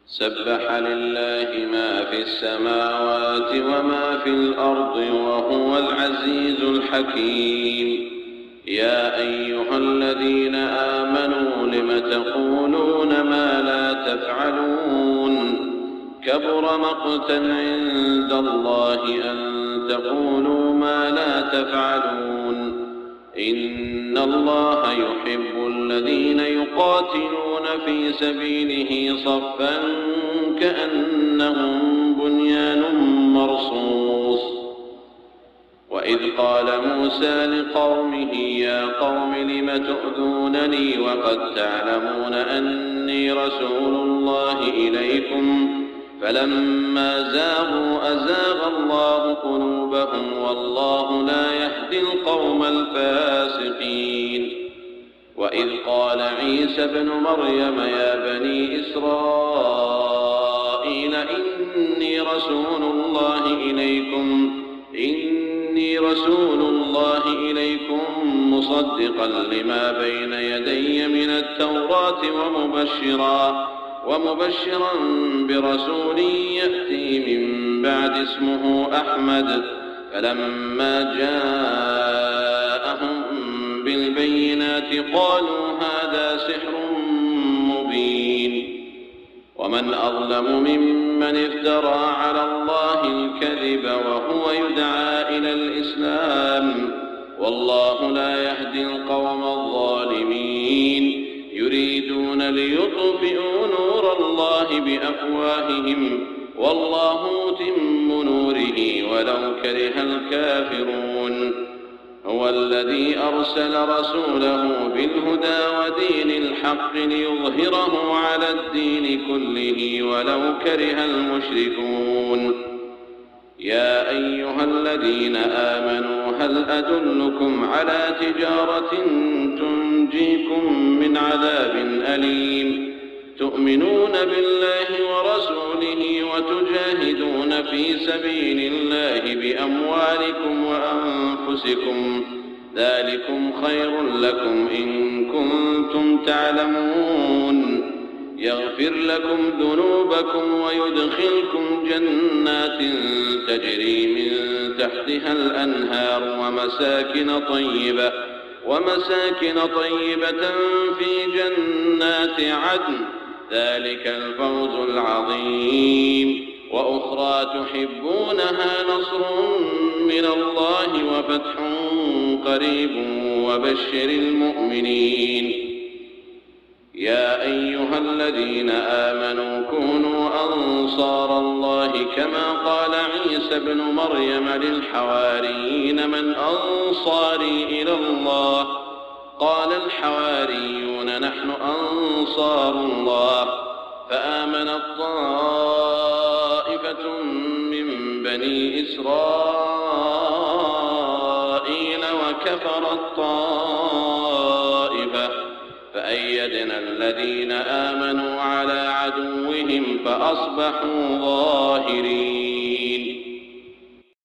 سبح لله ما في السماوات وما في الأرض وهو العزيز الحكيم. يا أيها الذين آمنوا لم تقولون ما لا تفعلون كبر مقتا عند الله أن تقولوا ما لا تفعلون. إن الله يحب الذين يقاتلون في سبيله صفا كأنهم بنيان مرصوص. وإذ قال موسى لقومه يا قوم لم تؤذونني وقد تعلمون أني رسول الله إليكم فلما زاغوا أزاغ الله قلوبهم والله لا يهدي القوم الفاسقين. وإذ قال عيسى ابن مريم يا بني إسرائيل إني رسول الله إليكم مصدقا لما بين يدي من التوراة ومبشرا برسول يأتي من بعد اسمه أحمد. فلما جاءهم بالبينات قالوا هذا سحر مبين. ومن أظلم ممن افترى على الله الكذب وهو يدعى إلى الإسلام والله لا يهدي القوم الظالمين. يريدون ليطفئوا نور الله بأفواههم والله متم نوره ولو كره الكافرون. هو الذي أرسل رسوله بالهدى ودين الحق ليظهره على الدين كله ولو كره المشركون. يا أيها الذين آمنوا هل أدلكم على تجارة تنجيكم من عذاب أليم تؤمنون بالله ورسوله وتجاهدون في سبيل الله بأموالكم وأنفسكم ذلكم خير لكم إن كنتم تعلمون. يغفر لكم ذنوبكم ويدخلكم جنات تجري من تحتها الأنهار ومساكن طيبة في جنات عدن ذلك الفوز العظيم. وأخرى تحبونها نصر من الله وفتح قريب وبشر المؤمنين. يا أيها الذين آمنوا كونوا أنصار الله كما قال عيسى ابن مريم للحواريين من أنصاري إلى الله قال الحواريون نحن أنصار الله. فآمنت طائفة من بني إسرائيل وكفرت طائفة فأيدنا الذين آمنوا على عدوهم فأصبحوا ظاهرين.